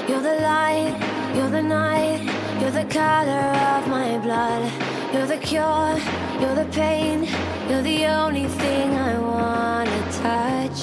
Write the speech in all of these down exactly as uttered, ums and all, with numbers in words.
You're the light, you're the night, you're the color of my blood. You're the cure, you're the pain, you're the only thing I wanna touch.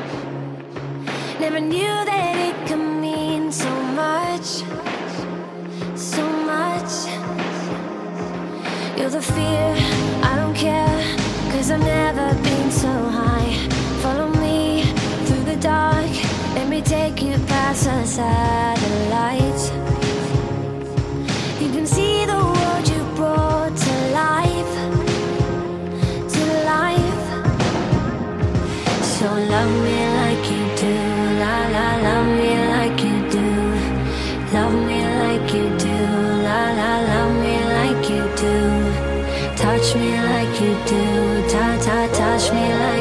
Never knew that it could mean so much, so much. You're the fear, I don't care, cause I've never been so high. Follow me through the dark, let me take you past the satellites. You can see the world you brought to life, to life. So love me like you do, la la, love me like you do. Love me like you do, la la, love me like you do. Touch me like you do, ta ta, touch me like